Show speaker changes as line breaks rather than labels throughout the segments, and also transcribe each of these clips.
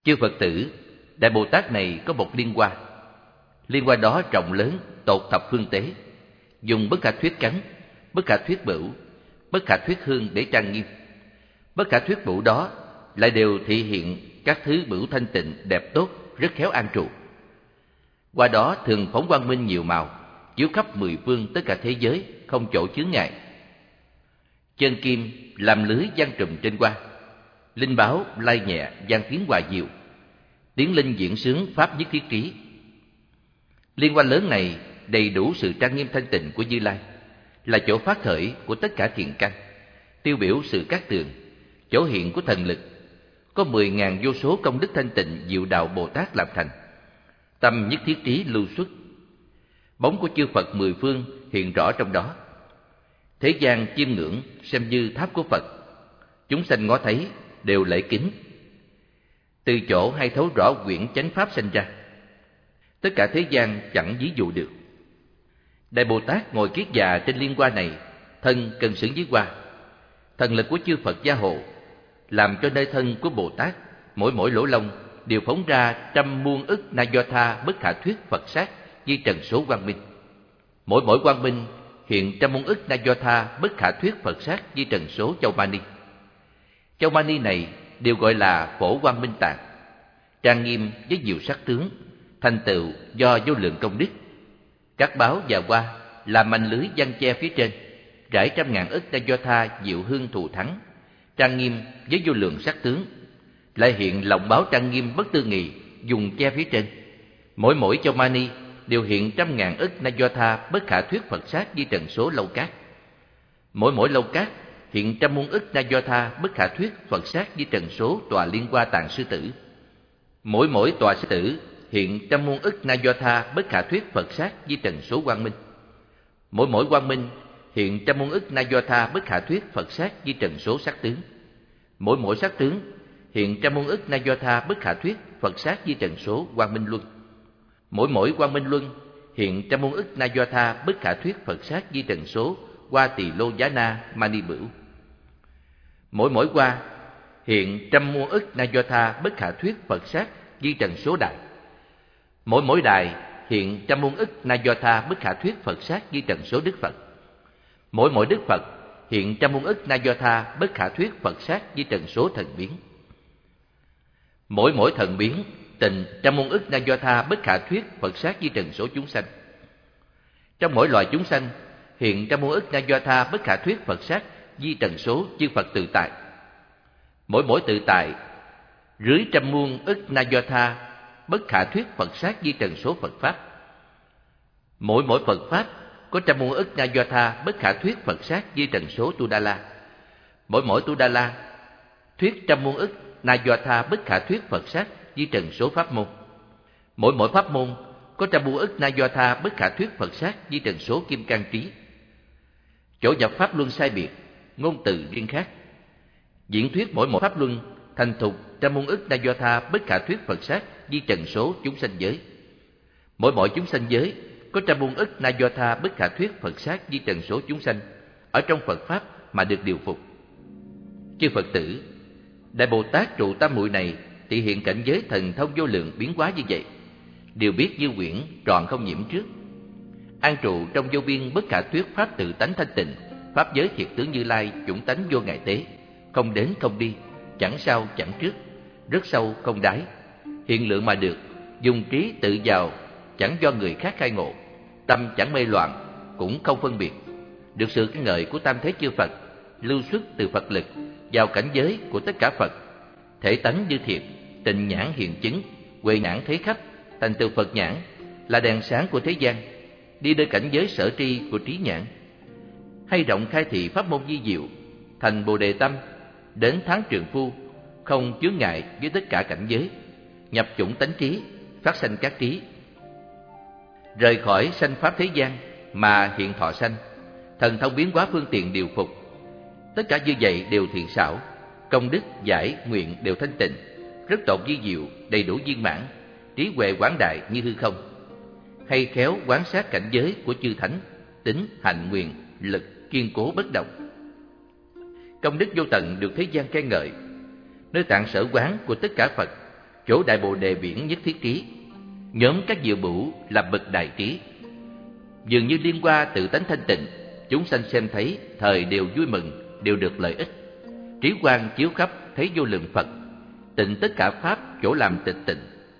Chư Phật tử, Đại Bồ Tát này có một liên hoa. Liên hoa đó rộng lớn, tột thập phương tế, dùng bất khả thuyết cánh, bất khả thuyết bửu, bất khả thuyết hương để trang nghiêm. Bất khả thuyết bửu đó lại đều thị hiện các thứ bửu thanh tịnh, đẹp tốt, rất khéo an trụ. Hoa đó thường phóng quang minh nhiều màu, chiếu khắp mười phương tất cả thế giới, không chỗ chướng ngại. Chân kim làm lưới giăng trùm trên hoa, linh báo lai nhẹ giang tiếng hòa diệu, tiếng linh diễn sướng pháp nhất thiết trí. Liên hoa lớn này đầy đủ sự trang nghiêm thanh tịnh của Như Lai, là chỗ phát khởi của tất cả thiện căn, tiêu biểu sự cát tường, chỗ hiện của thần lực, có 10.000 vô số công đức thanh tịnh diệu đạo Bồ Tát làm thành. Tâm nhất thiết trí lưu xuất, bóng của chư Phật mười phương hiện rõ trong đó. Thế gian chiêm ngưỡng xem như tháp của Phật, chúng sanh ngó thấy đều lễ kính. Từ chỗ hay thấu rõ quyển chánh pháp sinh ra, tất cả thế gian chẳng ví dụ được. Đại Bồ Tát ngồi kiết già trên liên hoa này, thân cân xứng với hoa. Thần lực của chư Phật gia hộ, làm cho nơi thân của Bồ Tát mỗi lỗ lông đều phóng ra trăm muôn ức na do tha bất khả thuyết Phật sát di trần số quang minh. Mỗi quang minh hiện trăm muôn ức na do tha bất khả thuyết Phật sát di trần số châu mani. Châu mani này đều gọi là phổ quang minh tạng, trang nghiêm với nhiều sắc tướng, thành tựu do vô lượng công đức. Các báo và hoa làm manh lưới giăng che phía trên, rải trăm ngàn ức na do tha diệu hương thù thắng, trang nghiêm với vô lượng sắc tướng, lại hiện lọng báo trang nghiêm bất tư nghị dùng che phía trên. Mỗi châu mani đều hiện trăm ngàn ức na do tha bất khả thuyết Phật sát di trần số lâu cát. Mỗi lâu cát hiện trăm muôn ức na do tha bất khả thuyết Phật sát di trần số tòa liên hoa tạng sư tử. Mỗi tòa sư tử hiện trăm muôn ức na do tha bất khả thuyết Phật sát di trần số quang minh. Mỗi quang minh hiện trăm muôn ức na do tha bất khả thuyết Phật sát di trần số sắc tướng. Mỗi sắc tướng hiện trăm muôn ức na do tha bất khả thuyết Phật sát di trần số quang minh luân. Mỗi quang minh luân hiện trăm muôn ức na do tha bất khả thuyết Phật sát di trần số hoa tỳ lô giá na mani bửu. Mỗi hoa hiện trăm muôn ức na do tha bất khả thuyết Phật sát di trần số đài. Mỗi đài hiện trăm muôn ức na do tha bất khả thuyết Phật sát di trần số Đức Phật. Mỗi Đức Phật hiện trăm muôn ức na do tha bất khả thuyết Phật sát di trần số thần biến. Mỗi thần biến tình trăm muôn ức na do tha bất khả thuyết Phật sát di trần số chúng sanh. Trong mỗi loài chúng sanh hiện trăm muôn ức na do tha bất khả thuyết Phật sát di trần số chư Phật tự tại. Mỗi tự tại rưới trăm muôn ức na do tha bất khả thuyết Phật sát di trần số Phật pháp. Mỗi Phật pháp có trăm muôn ức na do tha bất khả thuyết Phật sát di trần số Tu Đa La. Mỗi Tu Đa La thuyết trăm muôn ức na do tha bất khả thuyết Phật sát di trần số pháp môn. Mỗi pháp môn có trăm muôn ức na do tha bất khả thuyết Phật sát di trần số kim cang trí. Chỗ nhập pháp luân sai biệt, ngôn từ riêng khác. Diễn thuyết mỗi pháp luân thành thục trăm muôn ức na do tha bất khả thuyết Phật sát di trần số chúng sanh giới. Mỗi chúng sanh giới có trăm muôn ức na do tha bất khả thuyết Phật sát di trần số chúng sanh ở trong Phật pháp mà được điều phục. Chư Phật tử, Đại Bồ Tát trụ tam muội này thị hiện cảnh giới thần thông vô lượng biến hóa như vậy, đều biết như quyển tròn không nhiễm trước, an trụ trong vô biên bất khả thuyết pháp tự tánh thanh tịnh, pháp giới thiệt tướng Như Lai chủng tánh vô ngại tế, không đến không đi, chẳng sau chẳng trước, rất sâu không đáy, hiện lượng mà được, dùng trí tự vào, chẳng do người khác khai ngộ, tâm chẳng mê loạn, cũng không phân biệt, được sự khen ngợi của tam thế chư Phật, lưu xuất từ Phật lực vào cảnh giới của tất cả Phật, thể tánh như thiệt, tình nhãn hiện chứng, huệ nhãn thấy khắp, thành tựu Phật nhãn là đèn sáng của thế gian, đi nơi cảnh giới sở tri của trí nhãn, hay rộng khai thị pháp môn vi diệu, thành Bồ Đề tâm, đến tháng trường phu, không chướng ngại với tất cả cảnh giới, nhập chủng tánh trí, phát sanh các trí, rời khỏi sanh pháp thế gian mà hiện thọ sanh, thần thông biến hóa phương tiện điều phục. Tất cả như vậy đều thiện xảo, công đức giải nguyện đều thanh tịnh, rất tột vi diệu, đầy đủ viên mãn, trí huệ quảng đại như hư không. Hay khéo quán sát cảnh giới của chư thánh, tính hạnh nguyện lực kiên cố bất động. Công đức vô tận được thế gian khen ngợi, nơi tạng sở quán của tất cả Phật, chỗ Đại Bồ Đề viễn nhất thiết trí, nhóm các diệu bửu là bậc đại trí. Dường như liên qua tự tánh thanh tịnh, chúng sanh xem thấy thời đều vui mừng, đều được lợi ích. Trí quang chiếu khắp thấy vô lượng Phật, tịnh tất cả pháp chỗ làm tịch tịnh.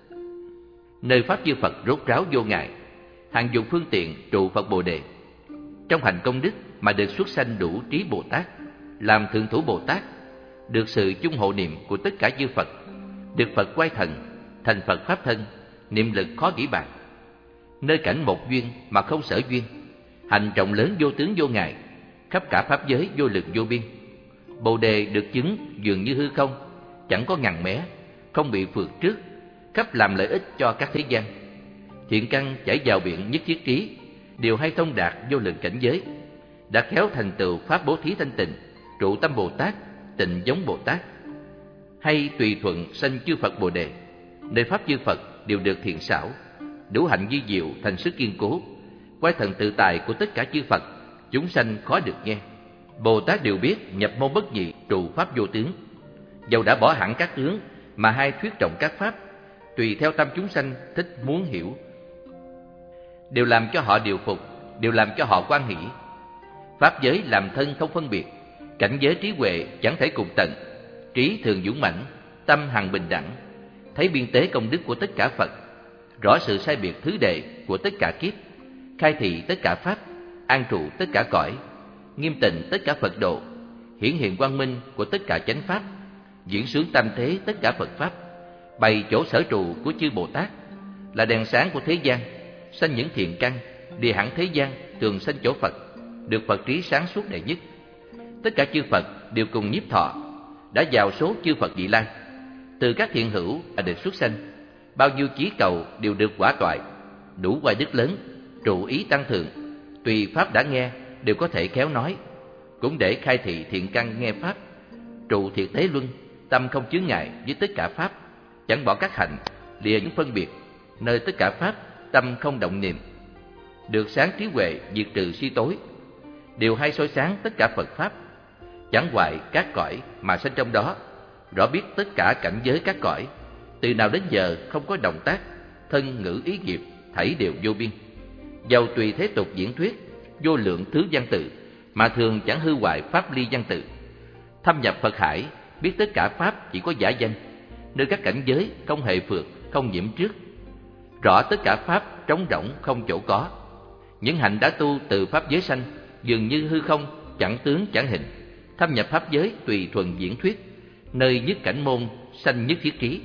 Nơi pháp chư Phật rốt ráo vô ngại, hàng dùng phương tiện trụ Phật Bồ Đề. Trong hành công đức mà được xuất sanh đủ trí Bồ Tát, làm thượng thủ Bồ Tát, được sự chung hộ niệm của tất cả chư Phật, được Phật quay thần, thành Phật pháp thân, niệm lực khó nghĩ bàn. Nơi cảnh một duyên mà không sở duyên, hành trọng lớn vô tướng vô ngại, khắp cả pháp giới vô lượng vô biên. Bồ Đề được chứng dường như hư không, chẳng có ngằn mé, không bị phượt trước, khắp làm lợi ích cho các thế gian. Thiện căn chảy vào biển nhất thiết trí, đều hay thông đạt vô lượng cảnh giới, đã khéo thành tựu pháp bố thí thanh tịnh, trụ tâm Bồ Tát, tịnh giống Bồ Tát, hay tùy thuận sanh chư Phật Bồ Đề. Nơi pháp chư Phật đều được thiện xảo, đủ hạnh di diệu thành sức kiên cố, quay thần tự tài của tất cả chư Phật, chúng sanh khó được nghe. Bồ Tát đều biết nhập môn bất nhị, trụ pháp vô tướng. Dầu đã bỏ hẳn các tướng mà hay thuyết trọng các pháp, tùy theo tâm chúng sanh thích muốn hiểu, đều làm cho họ điều phục, đều làm cho họ quan hỷ. Pháp giới làm thân không phân biệt, cảnh giới trí huệ chẳng thể cùng tận, trí thường dũng mãnh, tâm hằng bình đẳng, thấy biên tế công đức của tất cả Phật, rõ sự sai biệt thứ đệ của tất cả kiếp, khai thị tất cả pháp, an trụ tất cả cõi, nghiêm tịnh tất cả Phật độ, hiển hiện quang minh của tất cả chánh pháp, diễn xướng tam thế tất cả Phật pháp, bày chỗ sở trụ của chư Bồ Tát, là đèn sáng của thế gian, sanh những thiện căn, địa hẳn thế gian, tường sanh chỗ Phật, được Phật trí sáng suốt đệ nhất. Tất cả chư Phật đều cùng nhiếp thọ, đã vào số chư Phật vị lai. Từ các thiện hữu được xuất sanh, bao nhiêu chí cầu đều được quả toại, đủ oai đức lớn, trụ ý tăng thượng, tùy pháp đã nghe đều có thể khéo nói, cũng để khai thị thiện căn nghe pháp, trụ thiệt thế luân, tâm không chướng ngại với tất cả pháp, chẳng bỏ các hạnh, lìa những phân biệt, nơi tất cả pháp tâm không động niệm, được sáng trí huệ diệt trừ si tối, đều hay soi sáng tất cả Phật pháp, chẳng hoại các cõi mà sanh trong đó, rõ biết tất cả cảnh giới các cõi, từ nào đến giờ không có động tác, thân ngữ ý nghiệp thảy đều vô biên. Dầu tùy thế tục diễn thuyết vô lượng thứ văn tự, mà thường chẳng hư hoại pháp ly văn tự. Thâm nhập Phật hải, biết tất cả pháp chỉ có giả danh, nơi các cảnh giới không hề phượt, không nhiễm trước, rõ tất cả pháp trống rỗng không chỗ có. Những hạnh đã tu từ pháp giới sanh, dường như hư không, chẳng tướng chẳng hình. Thâm nhập pháp giới tùy thuần diễn thuyết, nơi nhất cảnh môn sanh nhất thiết trí.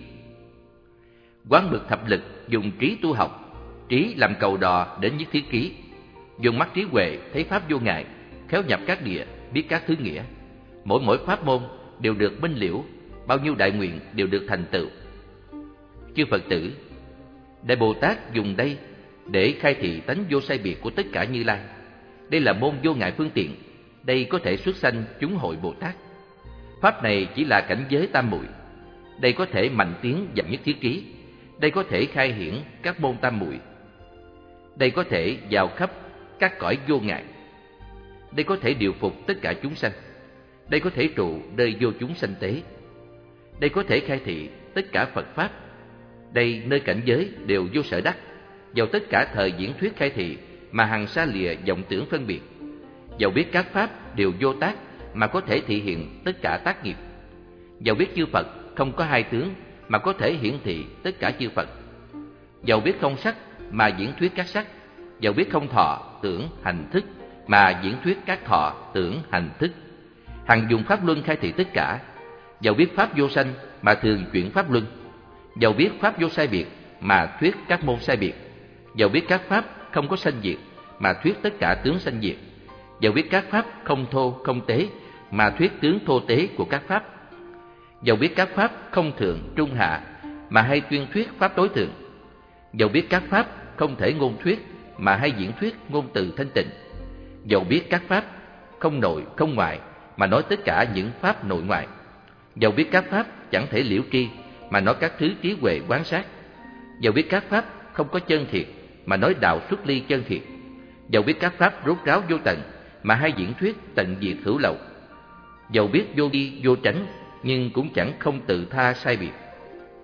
Quán bực thập lực dùng trí tu học, trí làm cầu đò đến nhất thiết trí. Dùng mắt trí huệ thấy pháp vô ngại, khéo nhập các địa, biết các thứ nghĩa. Mỗi pháp môn đều được minh liễu, bao nhiêu đại nguyện đều được thành tựu. Chư Phật tử, Đại Bồ Tát dùng đây để khai thị tánh vô sai biệt của tất cả Như Lai. Đây là môn vô ngại phương tiện, đây có thể xuất sanh chúng hội Bồ Tát. Pháp này chỉ là cảnh giới tam muội, đây có thể mạnh tiến vào nhất thiết trí, đây có thể khai hiển các môn tam muội, đây có thể vào khắp các cõi vô ngại, đây có thể điều phục tất cả chúng sanh, đây có thể trụ nơi vô chúng sanh tế, đây có thể khai thị tất cả Phật pháp, đây nơi cảnh giới đều vô sở đắc, vào tất cả thời diễn thuyết khai thị mà hằng xa lìa vọng tưởng phân biệt, dầu biết các pháp đều vô tác mà có thể thị hiện tất cả tác nghiệp, dầu biết chư Phật không có hai tướng mà có thể hiển thị tất cả chư Phật, dầu biết không sắc mà diễn thuyết các sắc, dầu biết không thọ tưởng hành thức mà diễn thuyết các thọ tưởng hành thức, hằng dùng pháp luân khai thị tất cả, dầu biết pháp vô sanh mà thường chuyển pháp luân, dầu biết pháp vô sai biệt mà thuyết các môn sai biệt, dầu biết các pháp không có sanh diệt mà thuyết tất cả tướng sanh diệt, dầu biết các pháp không thô không tế mà thuyết tướng thô tế của các pháp, dầu biết các pháp không thượng trung hạ mà hay tuyên thuyết pháp tối thượng, dầu biết các pháp không thể ngôn thuyết mà hay diễn thuyết ngôn từ thanh tịnh, dầu biết các pháp không nội không ngoại mà nói tất cả những pháp nội ngoại, dầu biết các pháp chẳng thể liễu tri mà nói các thứ trí huệ quán sát, dầu biết các pháp không có chân thiệt mà nói đạo xuất ly chân thiệt, dầu biết các pháp rốt ráo vô tận mà hay diễn thuyết tận diệt hữu lậu, dầu biết vô vi vô tránh nhưng cũng chẳng không tự tha sai biệt,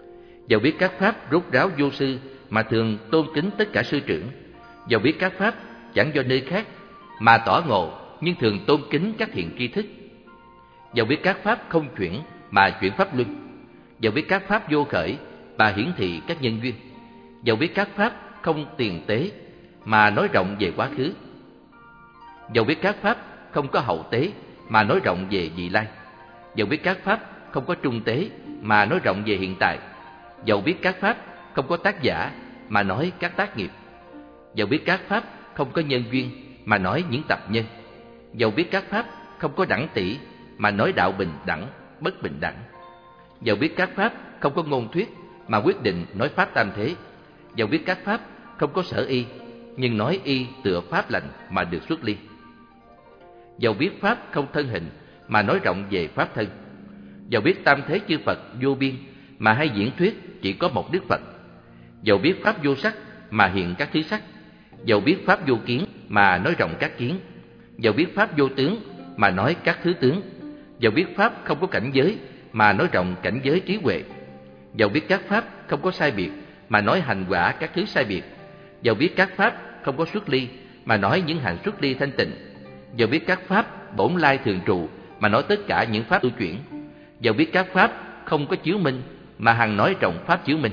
Dầu biết các pháp rốt ráo vô sư mà thường tôn kính tất cả sư trưởng. Dầu biết các pháp chẳng do nơi khác mà tỏ ngộ nhưng thường tôn kính các thiện tri thức. Dầu biết các pháp không chuyển mà chuyển pháp luân. Dầu biết các pháp vô khởi mà hiển thị các nhân duyên. Dầu biết các pháp không tiền tế mà nói rộng về quá khứ. Dầu biết các pháp không có hậu tế mà nói rộng về vị lai. Dầu biết các pháp không có trung tế mà nói rộng về hiện tại. Dầu biết các pháp không có tác giả mà nói các tác nghiệp. Dầu biết các pháp không có nhân duyên mà nói những tập nhân. Dầu biết các pháp không có đẳng tỷ mà nói đạo bình đẳng, bất bình đẳng. Dầu biết các pháp không có ngôn thuyết mà quyết định nói pháp tam thế. Dầu biết các pháp không có sở y nhưng nói y tựa pháp lành mà được xuất ly. Dầu biết pháp không thân hình mà nói rộng về pháp thân. Dầu biết tam thế chư Phật vô biên mà hay diễn thuyết chỉ có một Đức Phật. Dầu biết pháp vô sắc mà hiện các thứ sắc. Dầu biết pháp vô kiến mà nói rộng các kiến. Dầu biết pháp vô tướng mà nói các thứ tướng. Dầu biết pháp không có cảnh giới mà nói rộng cảnh giới trí huệ. Dầu biết các pháp không có sai biệt mà nói hành quả các thứ sai biệt. Dầu biết các pháp không có xuất ly mà nói những hành xuất ly thanh tịnh. Dầu biết các pháp bổn lai thường trụ mà nói tất cả những pháp ưu chuyển. Dầu biết các pháp không có chiếu minh mà hằng nói rộng pháp chiếu minh.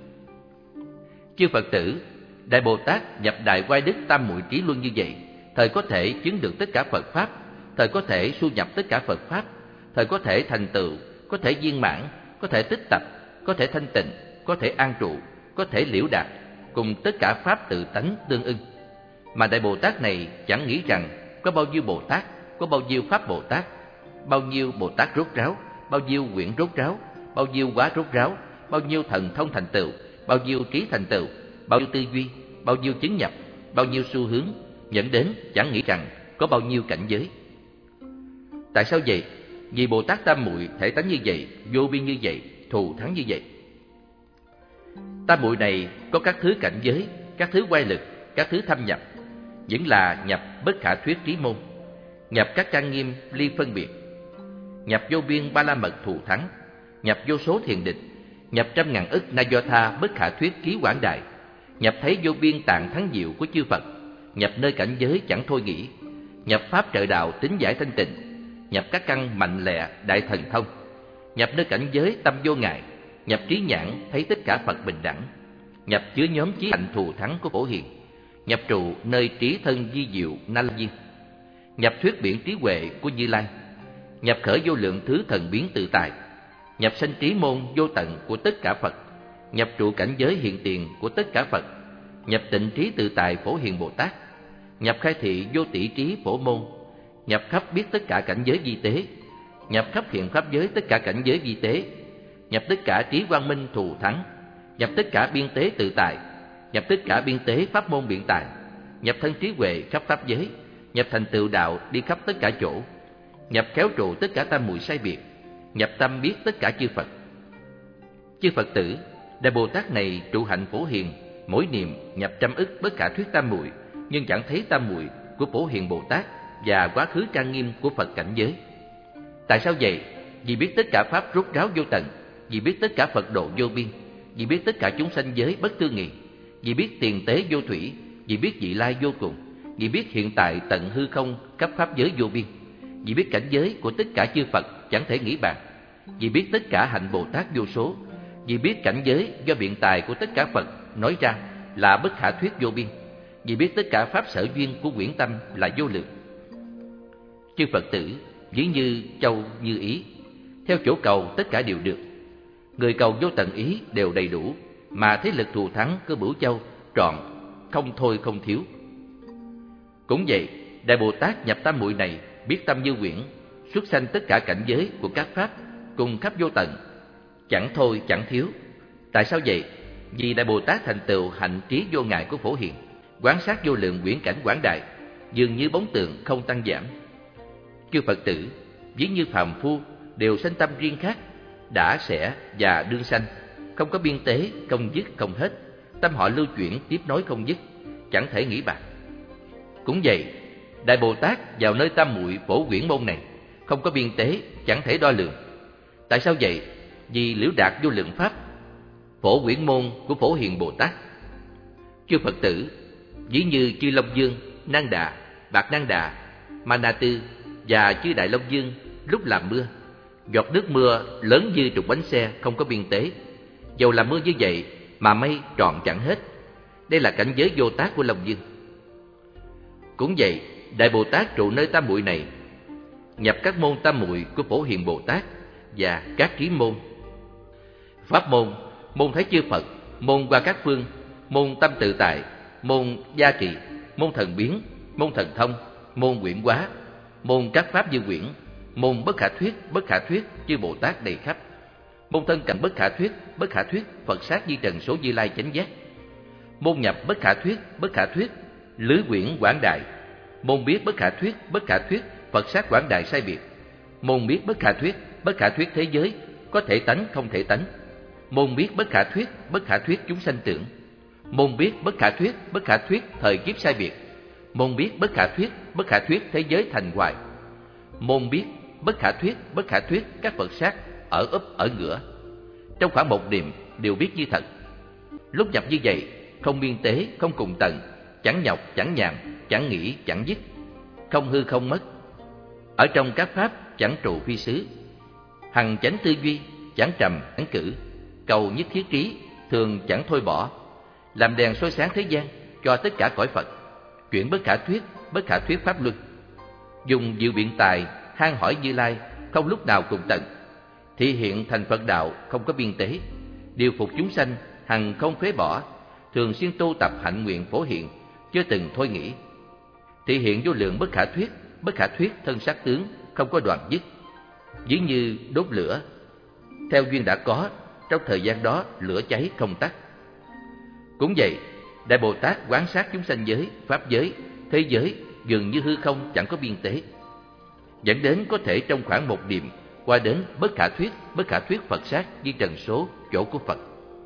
Chư Phật tử, Đại Bồ Tát nhập Đại Oai Đức Tam Muội Trí Luân như vậy, thời có thể chứng được tất cả Phật pháp, thời có thể su nhập tất cả Phật pháp, thời có thể thành tựu, có thể viên mãn, có thể tích tập, có thể thanh tịnh, có thể an trụ, có thể liễu đạt, cùng tất cả pháp tự tánh tương ưng. Mà Đại Bồ Tát này chẳng nghĩ rằng có bao nhiêu Bồ Tát, có bao nhiêu Pháp Bồ Tát, bao nhiêu Bồ Tát rốt ráo, bao nhiêu quyển rốt ráo, bao nhiêu quá rốt ráo, bao nhiêu thần thông thành tựu, bao nhiêu trí thành tựu, bao nhiêu tư duy, bao nhiêu chứng nhập, bao nhiêu xu hướng, dẫn đến chẳng nghĩ rằng có bao nhiêu cảnh giới. Tại sao vậy? Vì Bồ Tát Tam Muội thể tánh như vậy, vô biên như vậy, thù thắng như vậy. Tam Muội này có các thứ cảnh giới, các thứ quay lực, các thứ thâm nhập, vẫn là nhập bất khả thuyết trí môn, nhập các trang nghiêm ly phân biệt, nhập vô biên ba la mật thù thắng, nhập vô số thiền định, nhập trăm ngàn ức na do tha bất khả thuyết ký quảng đại, nhập thấy vô biên tạng thắng diệu của chư Phật, nhập nơi cảnh giới chẳng thôi nghĩ, nhập pháp trợ đạo tính giải thanh tịnh, nhập các căn mạnh lẹ đại thần thông, nhập nơi cảnh giới tâm vô ngại, nhập trí nhãn thấy tất cả Phật bình đẳng, nhập chứa nhóm chí hạnh thù thắng của Phổ Hiền, nhập trụ nơi trí thân di diệu na la viên, nhập thuyết biển trí huệ của Như Lai, nhập khởi vô lượng thứ thần biến tự tại, nhập sanh trí môn vô tận của tất cả Phật, nhập trụ cảnh giới hiện tiền của tất cả Phật, nhập tịnh trí tự tại Phổ Hiền Bồ Tát, nhập khai thị vô tỷ trí Phổ Môn, nhập khắp biết tất cả cảnh giới vi tế, nhập khắp hiện pháp giới tất cả cảnh giới vi tế, nhập tất cả trí quang minh thù thắng, nhập tất cả biên tế tự tại, nhập tất cả biên tế pháp môn biện tài, nhập thân trí huệ khắp pháp giới, nhập thành tựu đạo đi khắp tất cả chỗ, nhập khéo trụ tất cả tam muội sai biệt, nhập tâm biết tất cả chư Phật. Chư Phật tử, Đại Bồ Tát này trụ hạnh Phổ Hiền, mỗi niệm nhập trăm ức bất khả thuyết tam muội, nhưng chẳng thấy tam muội của Phổ Hiền Bồ Tát và quá khứ trang nghiêm của Phật cảnh giới. Tại sao vậy? Vì biết tất cả pháp rốt ráo vô tận, vì biết tất cả Phật độ vô biên, vì biết tất cả chúng sanh giới bất tư nghị, vì biết tiền tế vô thủy, vì biết vị lai vô cùng, vì biết hiện tại tận hư không khắp pháp giới vô biên, vì biết cảnh giới của tất cả chư Phật chẳng thể nghĩ bàn, vì biết tất cả hạnh Bồ Tát vô số, vì biết cảnh giới do biện tài của tất cả Phật nói ra là bất khả thuyết vô biên, vì biết tất cả pháp sở duyên của quyển tâm là vô lượng. Chư Phật tử ví như châu như ý, theo chỗ cầu tất cả đều được. Người cầu vô tận ý đều đầy đủ, mà thế lực thù thắng cơ bửu châu trọn, không thôi không thiếu. Cũng vậy, Đại Bồ Tát nhập tam muội này biết tâm như quyển, xuất sanh tất cả cảnh giới của các pháp cùng khắp vô tận, chẳng thôi chẳng thiếu. Tại sao vậy? Vì Đại Bồ Tát thành tựu hạnh trí vô ngại của Phổ Hiền, quán sát vô lượng quyển cảnh quảng đại, dường như bóng tượng không tăng giảm. Chư Phật tử ví như phàm phu đều sanh tâm riêng khác, đã sẽ và đương sanh, không có biên tế, không dứt không hết, tâm họ lưu chuyển tiếp nối không dứt, chẳng thể nghĩ bạc. Cũng vậy, Đại Bồ Tát vào nơi tam muội Phổ quyển môn này, không có biên tế, chẳng thể đo lường. Tại sao vậy? Vì liễu đạt vô lượng pháp. Phổ Quyển môn của Phổ Hiền Bồ Tát. Chư Phật tử, ví như chư Long Dương, Năng Đà, Bạc Năng Đà, Ma Na Tư và chư Đại Long Dương lúc làm mưa, giọt nước mưa lớn như trục bánh xe không có biên tế. Dầu làm mưa như vậy mà mây tròn chẳng hết. Đây là cảnh giới vô tác của Long Dương. Cũng vậy, Đại Bồ Tát trụ nơi tam muội này, nhập các môn tam muội của Phổ Hiền Bồ Tát và các trí môn. Pháp môn, môn thấy chư Phật, môn qua các phương, môn tâm tự tại, môn gia trì, môn thần biến, môn thần thông, môn quyển hóa, môn các pháp như quyển, môn bất khả thuyết chư Bồ Tát đầy khắp, môn thân cận bất khả thuyết Phật sát di trần số Như Lai chánh giác, môn nhập bất khả thuyết lứ quyển quảng đại, môn biết bất khả thuyết Phật sát quảng đại sai biệt, môn biết bất khả thuyết thế giới có thể tánh không thể tánh, môn biết bất khả thuyết chúng sanh tưởng, môn biết bất khả thuyết thời kiếp sai biệt, môn biết bất khả thuyết thế giới thành hoài, môn biết bất khả thuyết các Phật sát ở ấp ở ngửa. Trong khoảng một niệm đều biết như thật. Lúc nhập như vậy, không biên tế, không cùng tận, chẳng nhọc, chẳng nhàn, chẳng nghĩ, chẳng dứt, không hư không mất. Ở trong các pháp chẳng trụ phi xứ, hằng chánh tư duy, chẳng trầm, chẳng cử, cầu nhất thiết trí, thường chẳng thôi bỏ, làm đèn soi sáng thế gian cho tất cả cõi Phật, chuyển bất khả thuyết pháp luân, dùng diệu biện tài han hỏi Như Lai không lúc nào cùng tận, thị hiện thành Phật đạo không có biên tế, điều phục chúng sanh hằng không phế bỏ, thường xuyên tu tập hạnh nguyện phổ hiện, chưa từng thôi nghỉ, thị hiện vô lượng bất khả thuyết thân sắc tướng không có đoạn dứt, ví như đốt lửa, theo duyên đã có, trong thời gian đó lửa cháy không tắt. Cũng vậy, Đại Bồ Tát quán sát chúng sanh giới, pháp giới, thế giới dường như hư không chẳng có biên tế, dẫn đến có thể trong khoảng một niệm qua đến bất khả thuyết Phật sát di trần số chỗ của Phật.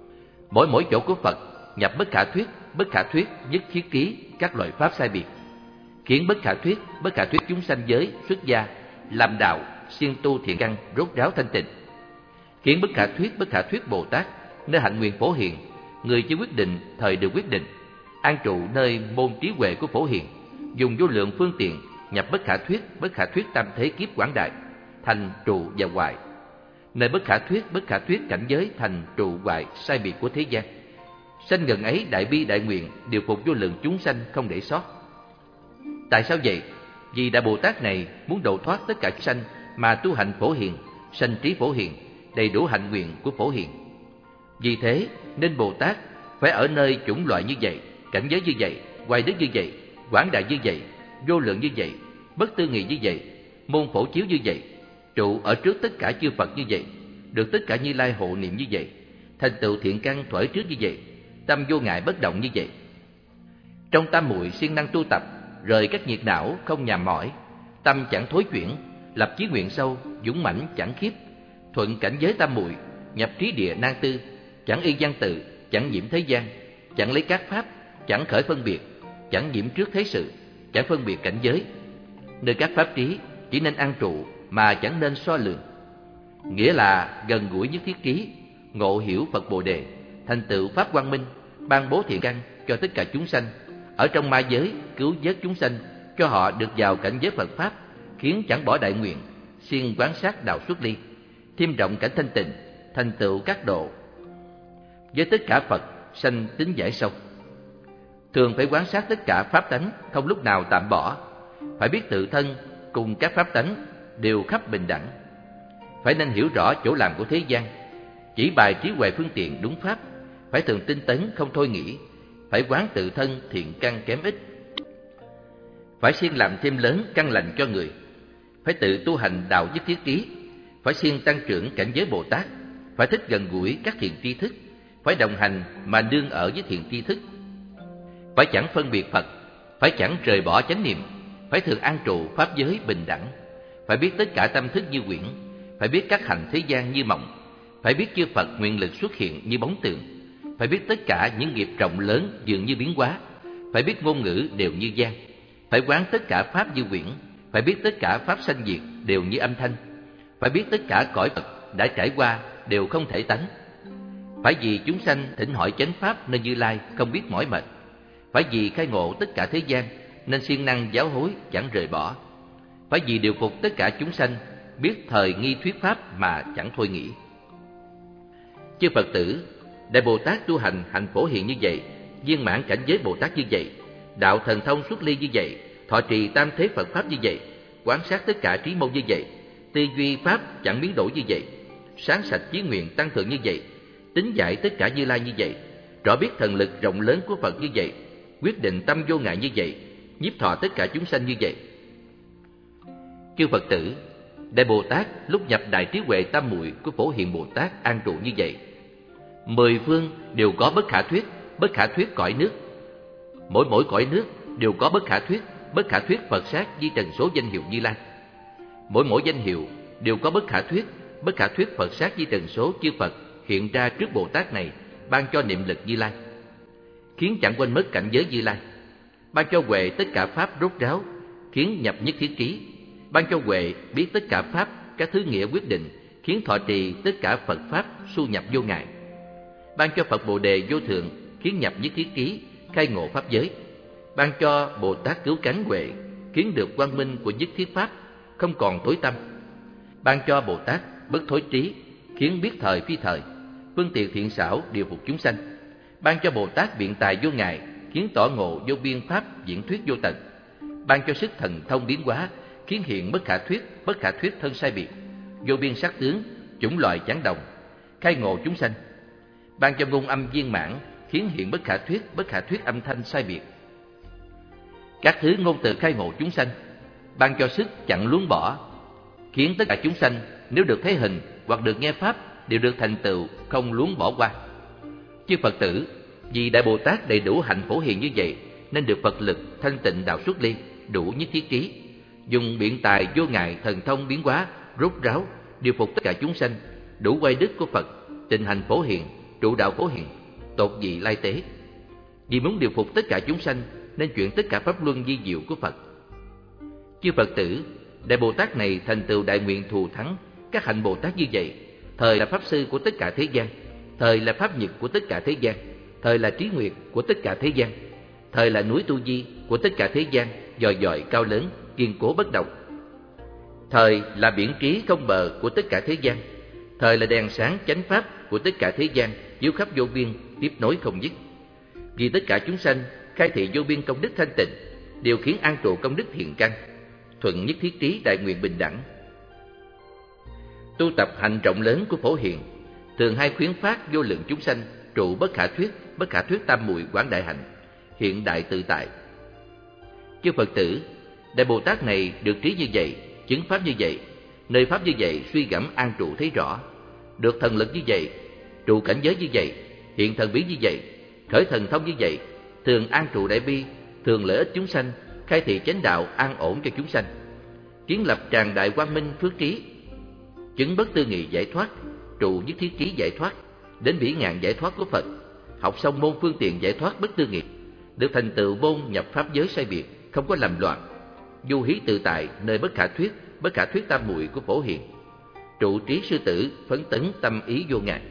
Mỗi chỗ của Phật nhập bất khả thuyết nhất thiết ký các loại pháp sai biệt, khiến bất khả thuyết chúng sanh giới xuất gia làm đạo siêng tu thiện căn rốt ráo thanh tịnh, khiến bất khả thuyết Bồ Tát nơi hạnh nguyện phổ hiền, người chưa quyết định thời được quyết định, an trụ nơi môn trí huệ của phổ hiền, dùng vô lượng phương tiện nhập bất khả thuyết tam thế kiếp quảng đại, thành trụ và hoại, nơi bất khả thuyết cảnh giới thành trụ hoại sai biệt của thế gian, sanh gần ấy đại bi đại nguyện điều phục vô lượng chúng sanh không để sót. Tại sao vậy? Vì Đại Bồ Tát này muốn độ thoát tất cả chúng sanh mà tu hành phổ hiền, sanh trí phổ hiền, đầy đủ hạnh nguyện của phổ hiền. Vì thế nên Bồ Tát phải ở nơi chủng loại như vậy, cảnh giới như vậy, hoài đức như vậy, quảng đại như vậy, vô lượng như vậy, bất tư nghị như vậy, môn phổ chiếu như vậy, trụ ở trước tất cả chư Phật như vậy, được tất cả Như Lai hộ niệm như vậy, thành tựu thiện căn thuở trước như vậy, tâm vô ngại bất động như vậy. Trong tam muội siêng năng tu tập, rời các nhiệt não không nhàm mỏi, tâm chẳng thối chuyển, lập chí nguyện sâu, dũng mãnh chẳng khiếp, thuận cảnh giới tam muội, nhập trí địa nan tư, chẳng y văn tự, chẳng nhiễm thế gian, chẳng lấy các pháp, chẳng khởi phân biệt, chẳng nhiễm trước thế sự, chẳng phân biệt cảnh giới. Nơi các pháp trí chỉ nên an trụ mà chẳng nên so lường, nghĩa là gần gũi nhất thiết trí, ngộ hiểu Phật Bồ Đề, thành tựu pháp quang minh, ban bố thiện căn cho tất cả chúng sanh, ở trong ma giới cứu vớt chúng sanh, cho họ được vào cảnh giới Phật pháp, khiến chẳng bỏ đại nguyện, siêng quán sát đạo xuất ly, thêm rộng cảnh thanh tịnh, thành tựu các độ với tất cả Phật sanh tính giải sâu. Thường phải quán sát tất cả pháp tánh, không lúc nào tạm bỏ, phải biết tự thân cùng các pháp tánh đều khắp bình đẳng, phải nên hiểu rõ chỗ làm của thế gian, chỉ bài trí huệ phương tiện đúng pháp, phải thường tinh tấn không thôi nghĩ, phải quán tự thân thiện căn kém ít, phải siêng làm thêm lớn căn lành cho người, phải tự tu hành đạo nhất thiết trí, phải siêng tăng trưởng cảnh giới Bồ Tát, phải thích gần gũi các thiện tri thức, phải đồng hành mà nương ở với thiện tri thức, phải chẳng phân biệt Phật, phải chẳng rời bỏ chánh niệm, phải thường an trụ pháp giới bình đẳng, phải biết tất cả tâm thức như quyển, phải biết các hành thế gian như mộng, phải biết chư Phật nguyện lực xuất hiện như bóng tượng, phải biết tất cả những nghiệp rộng lớn dường như biến hóa, phải biết ngôn ngữ đều như gian, phải quán tất cả pháp như quyển, phải biết tất cả pháp sanh diệt đều như âm thanh, phải biết tất cả cõi Phật đã trải qua đều không thể tánh, Phải vì chúng sanh thỉnh hỏi chánh pháp nên Như Lai không biết mỏi mệt. Phải vì khai ngộ tất cả thế gian nên siêng năng giáo hối chẳng rời bỏ. Phải vì điều phục tất cả chúng sanh, biết thời nghi thuyết pháp mà chẳng thôi nghĩ. Chư Phật tử, Đại Bồ Tát tu hành hạnh phổ hiện như vậy, viên mãn cảnh giới Bồ Tát như vậy, đạo thần thông xuất ly như vậy, thọ trì tam thế Phật pháp như vậy, quán sát tất cả trí môn như vậy, tư duy pháp chẳng biến đổi như vậy, sáng sạch chí nguyện tăng thượng như vậy, tính giải tất cả Như Lai như vậy, rõ biết thần lực rộng lớn của Phật như vậy, quyết định tâm vô ngại như vậy, nhiếp thọ tất cả chúng sanh như vậy. Chư Phật tử, Đại Bồ Tát lúc nhập đại trí huệ tam muội của Phổ Hiền Bồ Tát an trụ như vậy. 10 phương đều có bất khả thuyết cõi nước. Mỗi cõi nước đều có bất khả thuyết Phật sát di trần số danh hiệu Như Lai. Mỗi danh hiệu đều có bất khả thuyết Phật sát di trần số chư Phật hiện ra trước Bồ Tát này, ban cho niệm lực Như Lai, khiến chẳng quên mất cảnh giới Như Lai, ban cho huệ tất cả pháp rốt ráo, khiến nhập nhất thiết trí, ban cho huệ biết tất cả pháp các thứ nghĩa quyết định, khiến thọ trì tất cả Phật pháp su nhập vô ngại, ban cho Phật Bồ đề vô thượng, khiến nhập nhất thiết trí, khai ngộ pháp giới, ban cho Bồ Tát cứu cánh huệ, khiến được quang minh của nhất thiết pháp, không còn tối tăm, ban cho Bồ Tát bất thối trí, khiến biết thời phi thời, phương tiện thiện xảo điều phục chúng sanh, ban cho Bồ Tát biện tài vô ngại, khiến tỏ ngộ vô biên pháp diễn thuyết vô tận, ban cho sức thần thông biến hóa, khiến hiện bất khả thuyết thân sai biệt, vô biên sắc tướng, chủng loại chẳng đồng, khai ngộ chúng sanh, ban cho ngôn âm viên mãn, khiến hiện bất khả thuyết âm thanh sai biệt, các thứ ngôn từ khai ngộ chúng sanh, ban cho sức chẳng luống bỏ, khiến tất cả chúng sanh nếu được thấy hình hoặc được nghe pháp đều được thành tựu không luống bỏ qua. Chư Phật tử, vì Đại Bồ Tát đầy đủ hạnh phổ hiện như vậy nên được Phật lực thanh tịnh đạo xuất ly, đủ nhất thiết trí, dùng biện tài vô ngại thần thông biến hóa rốt ráo điều phục tất cả chúng sanh, đủ quay đức của Phật, tình hành phổ hiện, trụ đạo phổ hiện, tột dị lai tế. Vì muốn điều phục tất cả chúng sanh nên chuyển tất cả pháp luân di diệu của Phật. Chư Phật tử, Đại Bồ Tát này thành tựu đại nguyện thù thắng các hạnh Bồ Tát như vậy, thời là pháp sư của tất cả thế gian, thời là pháp nhật của tất cả thế gian, thời là trí nguyệt của tất cả thế gian, thời là núi tu di của tất cả thế gian, dòi dòi cao lớn, kiên cố bất động, thời là biển trí không bờ của tất cả thế gian, thời là đèn sáng chánh pháp của tất cả thế gian, chiếu khắp vô biên, tiếp nối không dứt. Vì tất cả chúng sanh khai thị vô biên công đức thanh tịnh, điều khiến an trụ công đức thiện căn, thuận nhất thiết trí đại nguyện bình đẳng. Tu tập hạnh rộng lớn của Phổ Hiền, thường hay khuyến phát vô lượng chúng sanh trụ bất khả thuyết tam muội quán đại hạnh, hiện đại tự tại. Chư Phật tử, Đại Bồ Tát này được trí như vậy, chứng pháp như vậy, nơi pháp như vậy suy gẫm an trụ thấy rõ, được thần lực như vậy, trụ cảnh giới như vậy, hiện thần biến như vậy, khởi thần thông như vậy, thường an trụ đại bi, thường lợi ích chúng sanh, khai thị chánh đạo an ổn cho chúng sanh, kiến lập tràng đại quang minh phước trí, chứng bất tư nghị giải thoát, trụ nhất thiết trí giải thoát, đến bỉ ngạn giải thoát của Phật, học xong môn phương tiện giải thoát bất tư nghị, được thành tựu môn nhập pháp giới sai biệt, không có lầm loạn, du hí tự tại nơi bất khả thuyết tam muội của Phổ Hiền, trụ trí sư tử, phấn tấn tâm ý vô ngại.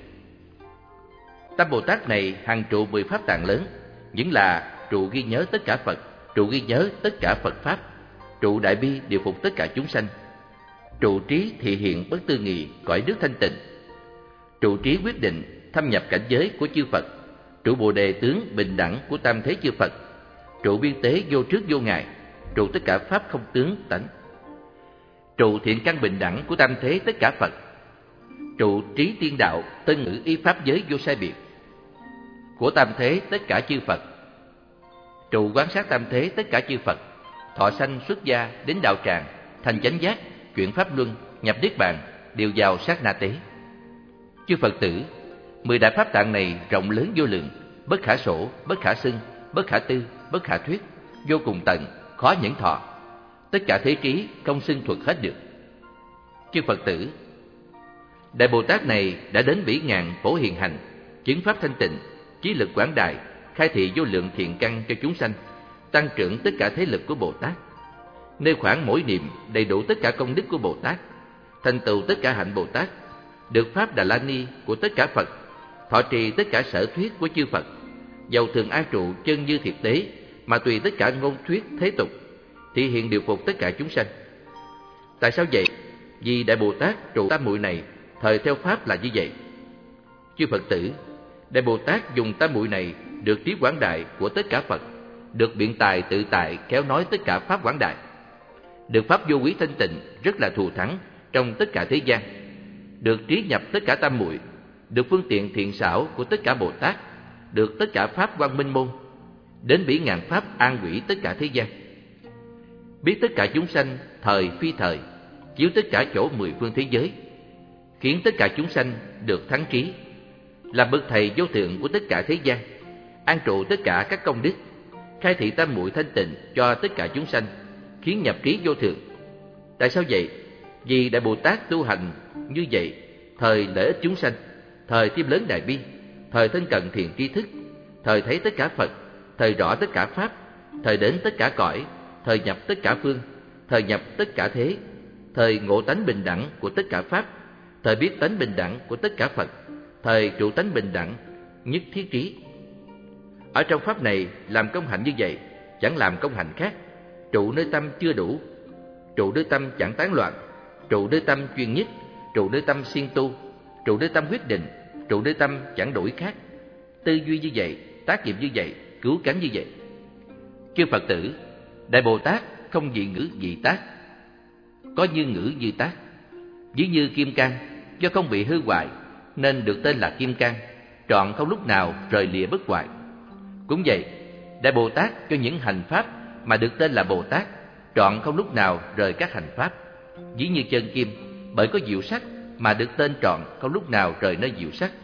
Tâm Bồ Tát này hằng trụ 10 pháp tạng lớn, những là trụ ghi nhớ tất cả Phật, trụ ghi nhớ tất cả Phật pháp, trụ đại bi điều phục tất cả chúng sanh, trụ trí thị hiện bất tư nghị cõi đức thanh tịnh, trụ trí quyết định thâm nhập cảnh giới của chư Phật, trụ bồ đề tướng bình đẳng của tam thế chư Phật, trụ biên tế vô trước vô ngại, trụ tất cả pháp không tướng tánh, trụ thiện căn bình đẳng của tam thế tất cả Phật, trụ trí tiên đạo tân ngữ y pháp giới vô sai biệt của tam thế tất cả chư Phật, trụ quán sát tam thế tất cả chư Phật, thọ sanh xuất gia đến đạo tràng, thành chánh giác, chuyển pháp luân, nhập niết bàn, đều vào sát na tế. Chư Phật tử, 10 đại pháp tạng này rộng lớn vô lượng, bất khả sổ, bất khả xưng, bất khả tư, bất khả thuyết, vô cùng tận, khó nhẫn thọ, tất cả thế trí không xưng thuật hết được. Chư Phật tử, Đại Bồ Tát này đã đến bỉ ngạn Phổ Hiền hành, chứng pháp thanh tịnh, trí lực quảng đại, khai thị vô lượng thiện căn cho chúng sanh, tăng trưởng tất cả thế lực của Bồ Tát, nơi khoảng mỗi niệm đầy đủ tất cả công đức của Bồ Tát, thành tựu tất cả hạnh Bồ Tát, được pháp Đà La Ni của tất cả Phật, thọ trì tất cả sở thuyết của chư Phật, dầu thường an trụ chân như thiệt tế, mà tùy tất cả ngôn thuyết thế tục, thị hiện điều phục tất cả chúng sanh. Tại sao vậy? Vì Đại Bồ Tát trụ tam muội này thời theo pháp là như vậy. Chư Phật tử, Đại Bồ Tát dùng tam muội này được trí quảng đại của tất cả Phật, được biện tài tự tại khéo nói tất cả pháp quảng đại, được pháp vô quý thanh tịnh rất là thù thắng trong tất cả thế gian, được trí nhập tất cả tam muội, được phương tiện thiện xảo của tất cả Bồ Tát, được tất cả pháp quang minh môn, đến bỉ ngàn pháp an quỷ tất cả thế gian, biết tất cả chúng sanh thời phi thời, chiếu tất cả chỗ mười phương thế giới, khiến tất cả chúng sanh được thắng trí, là bậc thầy vô thượng của tất cả thế gian, an trụ tất cả các công đức, khai thị tam muội thanh tịnh cho tất cả chúng sanh, khiến nhập trí vô thượng. Tại sao vậy? Vì Đại Bồ Tát tu hành như vậy, thời lợi ích chúng sanh, thời thêm lớn đại bi, thời thân cận thiền tri thức, thời thấy tất cả Phật, thời rõ tất cả pháp, thời đến tất cả cõi, thời nhập tất cả phương, thời nhập tất cả thế, thời ngộ tánh bình đẳng của tất cả pháp, thời biết tánh bình đẳng của tất cả Phật, thời trụ tánh bình đẳng, nhất thiết trí. Ở trong pháp này làm công hạnh như vậy, chẳng làm công hạnh khác, trụ nơi tâm chưa đủ, trụ nơi tâm chẳng tán loạn, trụ nơi tâm chuyên nhất, trụ nơi tâm siêng tu, trụ nơi tâm quyết định, trụ nơi tâm chẳng đổi khác. Tư duy như vậy, tác nghiệp như vậy, cứu cánh như vậy. Chư Phật tử, Đại Bồ Tát không dị ngữ dị tác, có như ngữ như tác. Ví như kim cang, do không bị hư hoại nên được tên là kim cang, trọn không lúc nào rời lìa bất hoại. Cũng vậy, Đại Bồ Tát cho những hành pháp mà được tên là Bồ Tát, trọn không lúc nào rời các hành pháp. Ví như chân kim, bởi có diệu sắc mà được tên trọn không lúc nào rời nơi diệu sắc.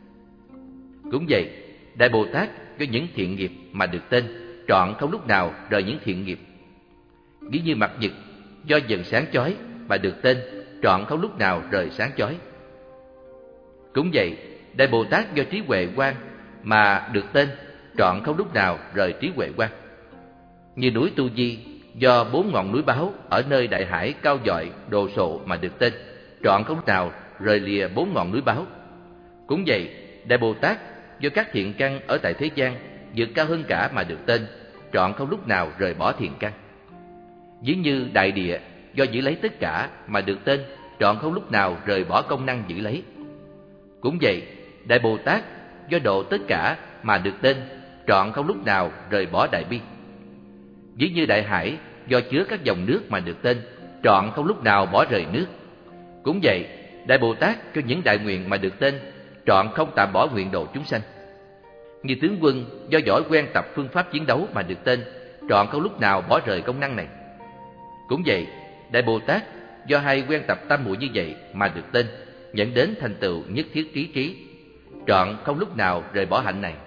Cũng vậy, Đại Bồ Tát cho những thiện nghiệp mà được tên, trọn không lúc nào rời những thiện nghiệp. Ví như mặt nhật, do dần sáng chói mà được tên, trọn không lúc nào rời sáng chói. Cũng vậy, Đại Bồ Tát do trí huệ quang mà được tên, trọn không lúc nào rời trí huệ quang. Như núi Tu Di, do 4 ngọn núi báo ở nơi đại hải cao dọi đồ sộ mà được tên, trọn không lúc nào rời lìa 4 ngọn núi báo. Cũng vậy, Đại Bồ Tát do các thiện căn ở tại thế gian vượt cao hơn cả mà được tên, trọn không lúc nào rời bỏ thiện căn. Ví như đại địa, do giữ lấy tất cả mà được tên, trọn không lúc nào rời bỏ công năng giữ lấy. Cũng vậy, Đại Bồ Tát do độ tất cả mà được tên, trọn không lúc nào rời bỏ đại bi. Ví như đại hải, do chứa các dòng nước mà được tên, trọn không lúc nào bỏ rời nước. Cũng vậy, Đại Bồ Tát cho những đại nguyện mà được tên, trọn không tạm bỏ nguyện độ chúng sanh. Như tướng quân do giỏi quen tập phương pháp chiến đấu mà được tên, trọn không lúc nào bỏ rời công năng này. Cũng vậy, Đại Bồ Tát do hay quen tập tam muội như vậy mà được tên, dẫn đến thành tựu nhất thiết trí trí, trọn không lúc nào rời bỏ hạnh này.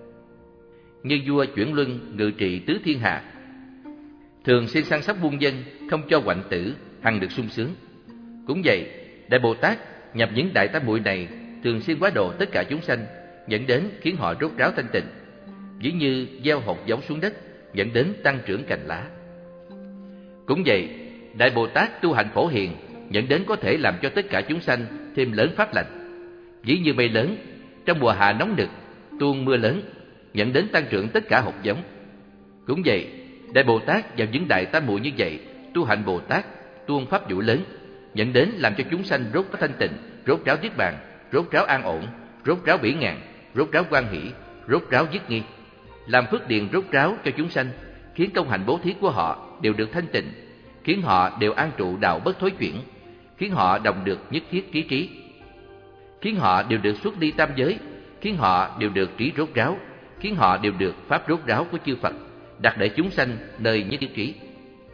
Như vua chuyển luân ngự trị tứ thiên hạ, thường xuyên săn sóc muôn dân, không cho hoạnh tử, hằng được sung sướng. Cũng vậy, Đại Bồ Tát nhập những đại tam muội này, thường xuyên quá độ tất cả chúng sanh, dẫn đến khiến họ rốt ráo thanh tịnh. Ví như gieo hột giống xuống đất, dẫn đến tăng trưởng cành lá. Cũng vậy, Đại Bồ Tát tu hành phổ hiền, dẫn đến có thể làm cho tất cả chúng sanh thêm lớn pháp lành. Ví như mây lớn, trong mùa hạ nóng nực, tuôn mưa lớn, dẫn đến tăng trưởng tất cả hột giống. Cũng vậy, Đại Bồ Tát vào những đại tam muội như vậy, tu hành Bồ Tát, tuôn pháp vụ lớn, dẫn đến làm cho chúng sanh rốt thanh tịnh, rốt ráo niết bàn, rốt ráo an ổn, rốt ráo bỉ ngạn, rốt ráo hoan hỷ, rốt ráo dứt nghi, làm phước điền rốt ráo cho chúng sanh, khiến công hạnh bố thí của họ đều được thanh tịnh, khiến họ đều an trụ đạo bất thối chuyển, khiến họ đồng được nhất thiết trí trí, khiến họ đều được xuất ly tam giới, khiến họ đều được trí rốt ráo, khiến họ đều được pháp rốt ráo của chư Phật, đặt để chúng sanh nơi nhất thiết trí.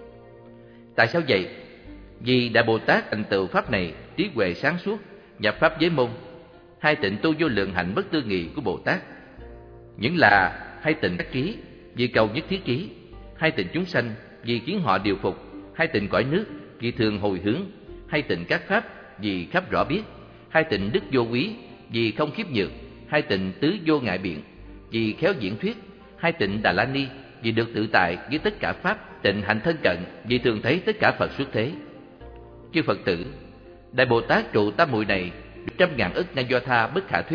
Tại sao vậy? Vì Đại Bồ Tát thành tựu pháp này trí huệ sáng suốt, nhập pháp giới môn, hai tịnh tu vô lượng hạnh bất tư nghị của Bồ Tát. Những là hai tịnh đắc trí vì cầu nhất thiết trí, hai tịnh chúng sanh vì khiến họ điều phục, hai tịnh cõi nước vì thường hồi hướng, hai tịnh các pháp vì khắp rõ biết, hai tịnh đức vô quý vì không khiếp nhược, hai tịnh tứ vô ngại biện vì khéo diễn thuyết, hai tịnh Đà La Ni vì được tự tại với tất cả pháp, tịnh hạnh thân cận vì thường thấy tất cả Phật xuất thế. Chư Phật tử, Đại Bồ Tát trụ tam muội này 100.000 ức na do tha bất khả thuyết,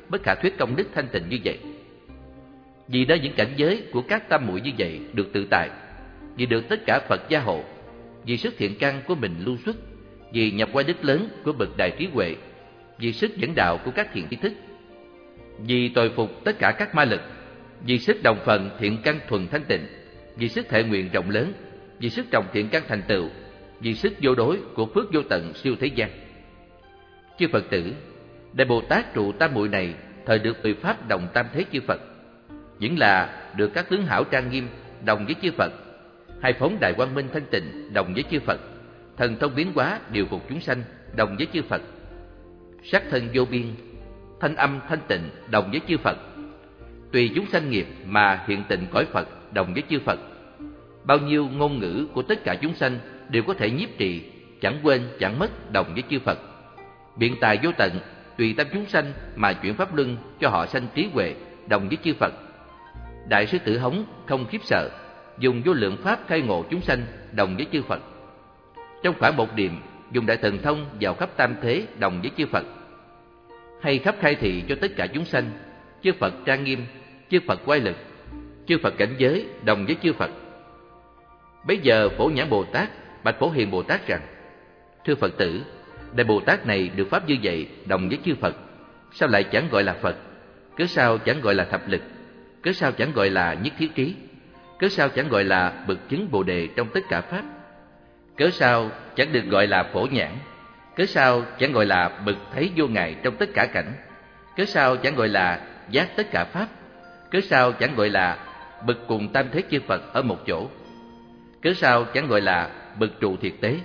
bất khả thuyết công đức thanh tịnh như vậy. Vì nơi những cảnh giới của các tam muội như vậy được tự tại, vì được tất cả Phật gia hộ, vì sức thiện căn của mình lưu xuất, vì nhập qua đức lớn của bậc đại trí huệ, vì sức dẫn đạo của các thiện tri thức, vì tồi phục tất cả các ma lực, vì sức đồng phần thiện căn thuần thanh tịnh, vì sức thệ nguyện rộng lớn, vì sức trồng thiện căn thành tựu, vì sức vô đối của phước vô tận siêu thế gian. Chư Phật tử, Đại Bồ Tát trụ tam muội này thời được 10 pháp đồng tam thế chư Phật, những là được các tướng hảo trang nghiêm đồng với chư Phật, hai phóng đại quang minh thanh tịnh đồng với chư Phật, thần thông biến hóa điều phục chúng sanh đồng với chư Phật, sắc thân vô biên, thanh âm thanh tịnh đồng với chư Phật, tùy chúng sanh nghiệp mà hiện tịnh cõi Phật đồng với chư Phật. Bao nhiêu ngôn ngữ của tất cả chúng sanh đều có thể nhiếp trì, chẳng quên chẳng mất đồng với chư Phật. Biện tài vô tận, tùy tâm chúng sanh mà chuyển pháp luân cho họ sanh trí huệ đồng với chư Phật. Đại sư Tử Hống không khiếp sợ, dùng vô lượng pháp khai ngộ chúng sanh đồng với chư Phật. Trong khoảng một niệm, dùng đại thần thông vào khắp tam thế đồng với chư Phật. Hay khắp khai thị cho tất cả chúng sanh, chư Phật trang nghiêm, chư Phật quay lực, chư Phật cảnh giới đồng với chư Phật. Bấy giờ Phổ Nhãn Bồ Tát bạch Phổ Hiền Bồ Tát rằng: Thưa Phật tử, Đại Bồ Tát này được pháp như vậy đồng với chư Phật, sao lại chẳng gọi là Phật? Cớ sao chẳng gọi là thập lực? Cớ sao chẳng gọi là nhất thiết trí? Cớ sao chẳng gọi là bậc chứng Bồ đề trong tất cả pháp? Cớ sao chẳng được gọi là Phổ Nhãn? Cớ sao chẳng gọi là bậc thấy vô ngại trong tất cả cảnh? Cớ sao chẳng gọi là giác tất cả pháp? Cớ sao chẳng gọi là bậc cùng tam thế chư Phật ở một chỗ? Cớ sao chẳng gọi là bậc trụ thiệt tế?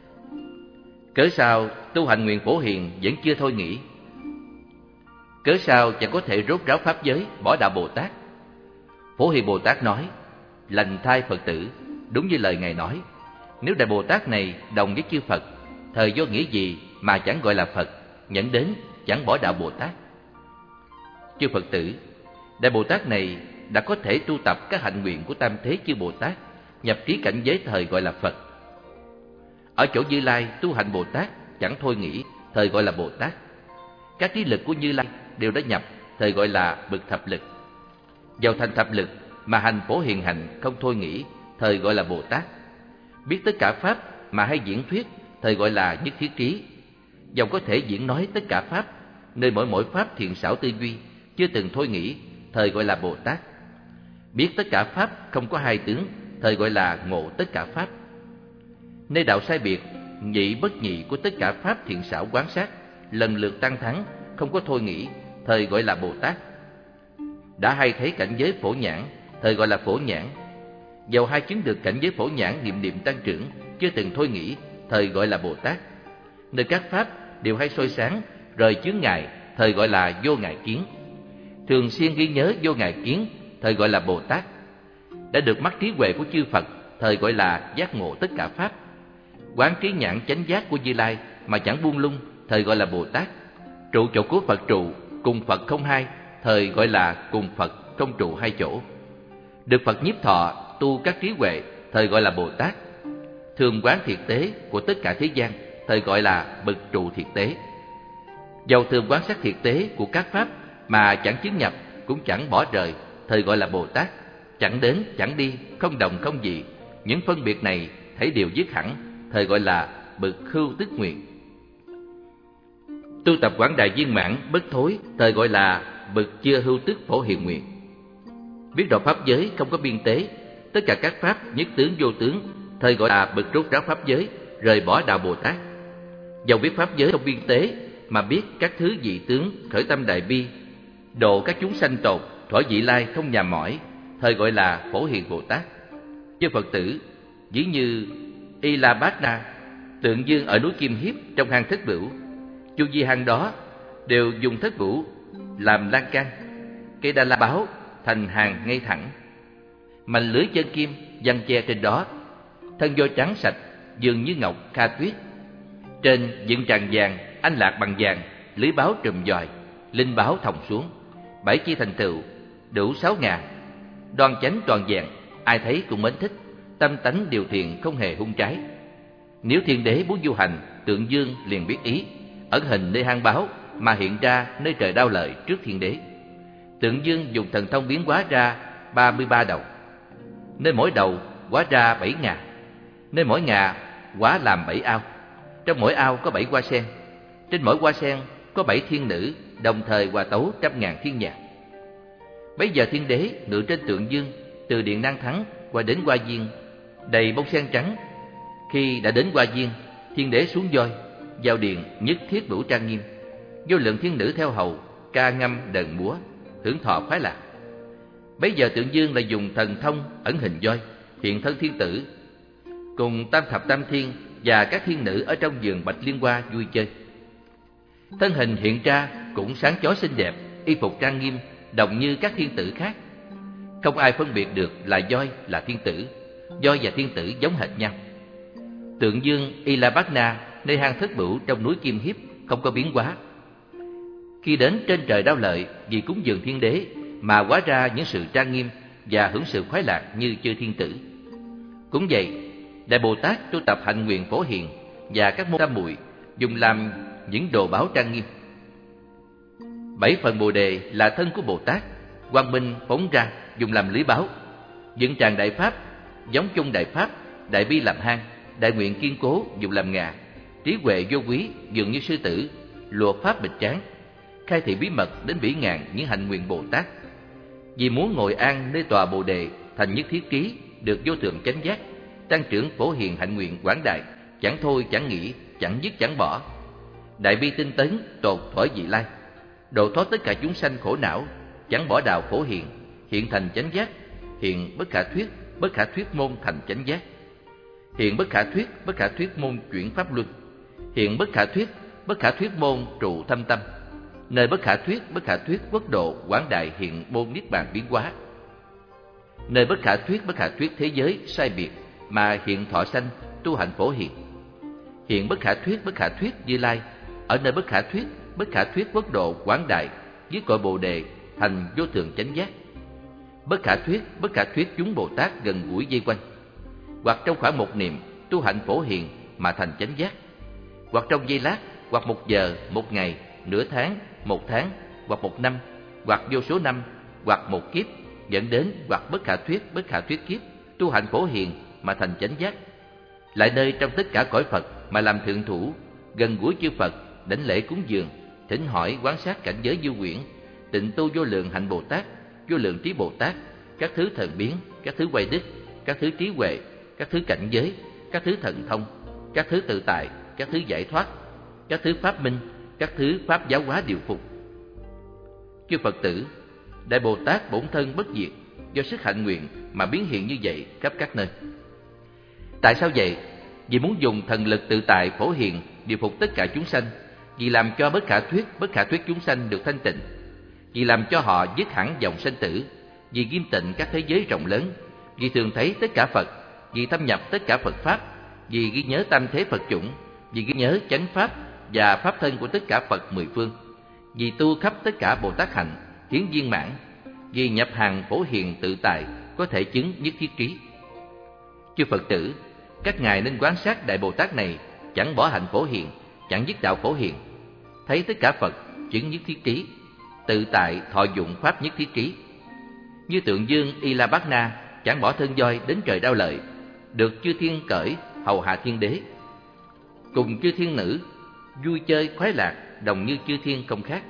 Cớ sao tu hành nguyện Phổ Hiền vẫn chưa thôi nghĩ? Cớ sao chẳng có thể rốt ráo pháp giới, bỏ đạo Bồ Tát? Phổ Hiền Bồ Tát nói: Lành thay Phật tử, đúng như lời Ngài nói. Nếu Đại Bồ Tát này đồng với chư Phật, thời do nghĩa gì mà chẳng gọi là Phật, nhận đến chẳng bỏ đạo Bồ Tát? Chư Phật tử, Đại Bồ Tát này đã có thể tu tập các hạnh nguyện của tam thế chư Bồ Tát, nhập trí cảnh giới thời gọi là Phật. Ở chỗ Như Lai tu hành Bồ Tát chẳng thôi nghĩ, thời gọi là Bồ Tát. Các trí lực của Như Lai đều đã nhập, thời gọi là bậc thập lực. Vào thành thập lực mà hành Phổ Hiền hạnh không thôi nghĩ, thời gọi là Bồ Tát. Biết tất cả pháp mà hay diễn thuyết, thời gọi là nhất thiết trí. Dòng có thể diễn nói tất cả pháp, nơi mỗi pháp thiện xảo tư duy, chưa từng thôi nghĩ, thời gọi là Bồ Tát. Biết tất cả pháp không có hai tướng, thời gọi là ngộ tất cả pháp. Nơi đạo sai biệt, nhị bất nhị của tất cả pháp thiện xảo quán sát, lần lượt tăng thắng, không có thôi nghĩ, thời gọi là Bồ Tát. Đã hay thấy cảnh giới Phổ Nhãn, thời gọi là Phổ Nhãn. Dầu hai chứng được cảnh giới Phổ Nhãn niệm niệm tăng trưởng, chưa từng thôi nghĩ, thời gọi là Bồ Tát. Nơi các pháp đều hay soi sáng, rời chướng ngại, thời gọi là vô ngại kiến. Thường xuyên ghi nhớ vô ngại kiến, thời gọi là Bồ Tát. Đã được mắt trí huệ của chư Phật, thời gọi là giác ngộ tất cả pháp. Quán trí nhãn chánh giác của Như Lai mà chẳng buông lung, thời gọi là Bồ Tát. Trụ chỗ của Phật trụ, cùng Phật không hai, thời gọi là cùng Phật không trụ hai chỗ. Được Phật nhiếp thọ, tu các trí huệ, thời gọi là Bồ Tát. Thường quán thiệt tế của tất cả thế gian, thời gọi là bậc trụ thiệt tế. Dầu thường quán sát thiệt tế của các pháp mà chẳng chứng nhập, cũng chẳng bỏ rời, thời gọi là Bồ Tát. Chẳng đến, chẳng đi, không đồng không dị, những phân biệt này thấy đều dứt hẳn, thời gọi là bậc hưu tức nguyện. Tu tập quảng đại viên mãn bất thối, thời gọi là bậc chưa hưu tức Phổ Hiền nguyện. Biết rõ pháp giới không có biên tế, tất cả các pháp nhất tướng vô tướng, thời gọi là bậc rốt ráo pháp giới, rời bỏ đạo Bồ Tát. Dầu biết pháp giới không biên tế mà biết các thứ dị tướng, khởi tâm đại bi, độ các chúng sanh tột, thỏa vị lai không nhàm mỏi, thời gọi là Phổ Hiền Bồ Tát. Chư Phật tử, ví như Y La Bát Na, tượng dương ở núi Kim Hiếp trong hang Thất Bửu, chu vi hang đó đều dùng thất bửu làm lan can, cây đa la báo thành hàng ngay thẳng, mành lưới chân kim giăng che trên đó, thân do trắng sạch dường như ngọc kha tuyết, trên dựng tràng vàng anh lạc bằng vàng, lưới báo trùm dòi, linh báo thòng xuống, bảy chi thành tựu đủ 6 ngàn, đoan chánh toàn vẹn, ai thấy cũng mến thích, tâm tánh điều thiện không hề hung trái. Nếu thiên đế muốn du hành, tượng dương liền biết ý, ẩn hình nơi hang báo mà hiện ra nơi trời Đao Lợi trước Thiên Đế. Tượng Dương dùng thần thông biến hóa ra 33 đầu. Nơi mỗi đầu hóa ra 7 ngà, nơi mỗi ngà hóa làm 7 ao. Trong mỗi ao có 7 hoa sen, trên mỗi hoa sen có 7 thiên nữ đồng thời hòa tấu 100.000 thiên nhạc. Bấy giờ Thiên Đế ngự trên Tượng Dương từ điện Nan Thắng qua đến Hoa Viên đầy bông sen trắng. Khi đã đến Hoa Viên, Thiên Đế xuống voi vào điện nhất thiết vũ trang nghiêm. Vô lượng thiên nữ theo hầu ca ngâm đờn múa hưởng thọ khoái lạc. Bấy giờ Tượng Dương lại dùng thần thông ẩn hình voi hiện thân thiên tử cùng tam thập tam thiên và các thiên nữ ở trong vườn Bạch Liên Hoa vui chơi. Thân hình hiện ra cũng sáng chói xinh đẹp, y phục trang nghiêm đồng như các thiên tử khác. Không ai phân biệt được là voi là thiên tử. Voi và thiên tử giống hệt nhau. Tượng Dương Ilabhagna nơi hang Thất Bửu trong núi Kim Hiếp không có biến hóa. Khi đến trên trời Đao Lợi vì cúng dường Thiên Đế mà hóa ra những sự trang nghiêm và hưởng sự khoái lạc như chư thiên tử. Cũng vậy, Đại Bồ Tát tu tập hạnh nguyện Phổ Hiền và các môn tam muội dùng làm những đồ báo trang nghiêm. 7 phần Bồ Đề là thân của Bồ Tát, quang minh phóng ra dùng làm lưới báo. Dựng tràng đại pháp, giống chung đại pháp, đại bi làm hang, đại nguyện kiên cố dùng làm ngà, trí huệ vô quý dường như sư tử, lụa pháp bịch tráng, khai thị bí mật đến bỉ ngàn những hạnh nguyện Bồ Tát. Vì muốn ngồi an nơi tòa Bồ Đề thành nhất thiết trí, được vô thượng chánh giác, tăng trưởng Phổ Hiền hạnh nguyện quảng đại, chẳng thôi chẳng nghỉ, chẳng dứt chẳng bỏ. Đại bi tinh tấn tột thổi vị lai, độ thoát tất cả chúng sanh khổ não, chẳng bỏ đạo Phổ Hiền, hiện thành chánh giác, hiện bất khả thuyết môn thành chánh giác, hiện bất khả thuyết môn chuyển pháp luân, hiện bất khả thuyết môn trụ thâm tâm, nơi bất khả thuyết quốc độ quảng đại hiện môn niết bàn biến hóa, nơi bất khả thuyết thế giới sai biệt mà hiện thọ sanh tu hạnh Phổ Hiền, hiện bất khả thuyết Như Lai ở nơi bất khả thuyết quốc độ quảng đại dưới cội Bồ Đề thành vô thượng chánh giác, bất khả thuyết chúng Bồ Tát gần gũi vây quanh, hoặc trong khoảng một niệm tu hạnh Phổ Hiền mà thành chánh giác, hoặc trong giây lát, hoặc 1 giờ, 1 ngày, nửa tháng, 1 tháng, hoặc 1 năm, hoặc vô số năm, hoặc 1 kiếp, dẫn đến hoặc bất khả thuyết kiếp tu hạnh Phổ Hiền mà thành chánh giác. Lại nơi trong tất cả cõi Phật mà làm thượng thủ, gần gũi chư Phật, đảnh lễ cúng dường, thỉnh hỏi quán sát cảnh giới du quyển, tịnh tu vô lượng hạnh Bồ Tát, vô lượng trí Bồ Tát, các thứ thần biến, các thứ quay đức, các thứ trí huệ, các thứ cảnh giới, các thứ thần thông, các thứ tự tại, các thứ giải thoát, các thứ pháp minh, các thứ pháp giáo hóa điều phục. Chư Phật tử, Đại Bồ Tát bổn thân bất diệt, do sức hạnh nguyện mà biến hiện như vậy khắp các nơi. Tại sao vậy? Vì muốn dùng thần lực tự tại Phổ Hiền điều phục tất cả chúng sanh, vì làm cho bất khả thuyết chúng sanh được thanh tịnh, vì làm cho họ dứt hẳn dòng sanh tử, vì nghiêm tịnh các thế giới rộng lớn, vì thường thấy tất cả Phật, vì thâm nhập tất cả Phật pháp, vì ghi nhớ tam thế Phật chủng, vì ghi nhớ chánh pháp và pháp thân của tất cả Phật 10 phương, vì tu khắp tất cả Bồ Tát hạnh hiến viên mãn, vì nhập hàng Phổ Hiền tự tại có thể chứng nhất thiết trí. Chư Phật tử, các ngài nên quán sát Đại Bồ Tát này chẳng bỏ hạnh Phổ Hiền, chẳng dứt đạo Phổ Hiền, thấy tất cả Phật chứng nhất thiết trí, tự tại thọ dụng pháp nhất thiết trí. Như Tượng Dương Ilabhagna chẳng bỏ thân voi đến trời Đao Lợi, được chư thiên cởi hầu hạ Thiên Đế, cùng chư thiên nữ vui chơi khoái lạc đồng như chư thiên không khác.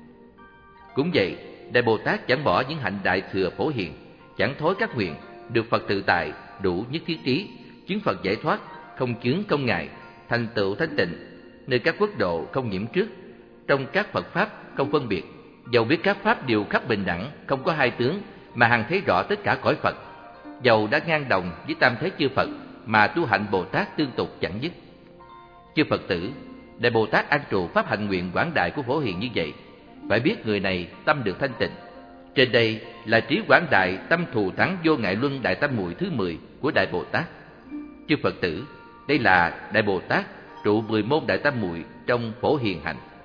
Cũng vậy, Đại Bồ Tát chẳng bỏ những hạnh đại thừa Phổ Hiền, chẳng thối các nguyện, được Phật tự tại đủ nhất thiết trí, chứng Phật giải thoát, không chướng không ngại, thành tựu thanh tịnh, nơi các quốc độ không nhiễm trước, trong các Phật pháp không phân biệt, dầu biết các pháp đều khắp bình đẳng, không có hai tướng, mà hằng thấy rõ tất cả cõi Phật, dầu đã ngang đồng với tam thế chư Phật mà tu hạnh Bồ Tát tương tục chẳng dứt. Chư Phật tử, Đại Bồ Tát an trụ pháp hạnh nguyện quảng đại của Phổ Hiền như vậy, phải biết người này tâm được thanh tịnh. Trên đây là trí quảng đại tâm thù thắng vô ngại luân đại tam muội thứ 10 của Đại Bồ Tát. Chư Phật tử, đây là Đại Bồ Tát trụ 10 môn đại tam muội trong Phổ Hiền hạnh.